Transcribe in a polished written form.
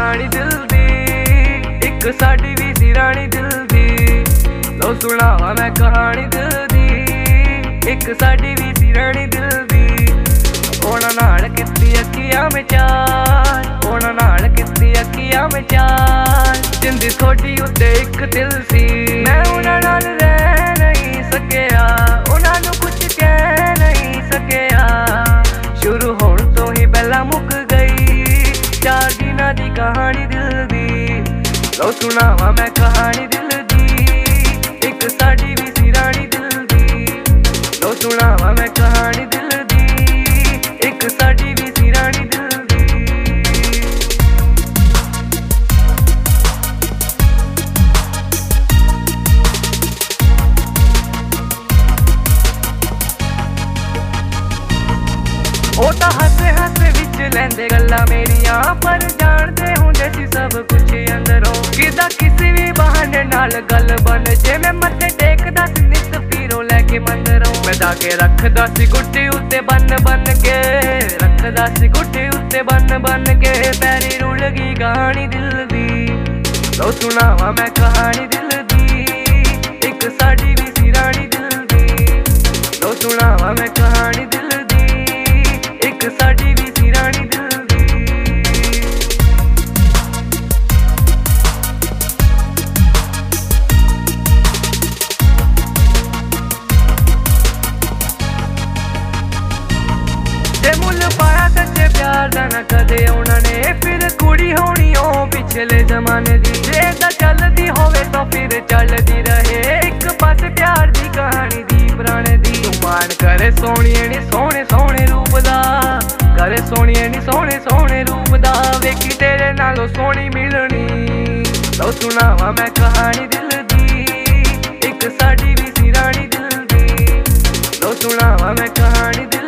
कहानी दिल दी, एक साडी भी सी रानी दिल दी। लो सुनावा मैं कहानी दिल दी, एक साडी भी सी रानी दिल दी। ओना नाल कित्ती अखियां में चाल, ओना नाल कित्ती अखियां में चाल। जिंदी थोड़ी उत्ते एक दिल सी, मैं उन्हां नाल रह नहीं सकिया, उन्हां नूं कुछ कह नहीं सकिया। शुरू होण तो ही पहला मुक गई 4 दिनां दी कहानी दिल दी। लो सुनावा मैं कहानी दिल दी, एक साडी भी सी रानी दिल दी। लो सुनावा मैं कहानी दिल दी, एक साडी भी सी रानी दिल दी। ओ तां हसे हसे विच लैंदे गल्लां मेरियां, पर जानदे हुंदे सी सब कुछ अंदरों। किदा किसी भी बहाने नाल गल बन जे, मैं मत्थे टेकदा सी नित पीरों लैके मंदरों। मैं धागे रखदा सी गुट्टी उत्ते बन बन के, रखदा सी गुट्टी उत्ते बन बन के। पैरी रुल गई कहानी दिल दी। लो सुनावा मैं कहानी दिल दी, एक साडी भी सी रानी दिल दी। लो सुनावा मैं कहानी दिल दी, एक साडी भी सी रानी दिल दी। जे मुल पाया सच्चे प्यार दा ना कदे उन्हां ने, फिर कुड़ी होनी ओ पिछले जमाने दी। जे दा चलदी होवे तो फिर चलदी रहे, एक पासे प्यार दी कहानी दी पुराने दी। तू मान करे सोहणिए नी सोहणे सोहणे रूप दा, करे सोहणिए नी सोहणे सोहणे रूप दा। वेखी तेरे नालों सोहणी मिलनी। लो सुनावा मैं कहानी दिल दी, एक साडी भी सी रानी दिल दी। लो सुनावा मैं कहानी दिल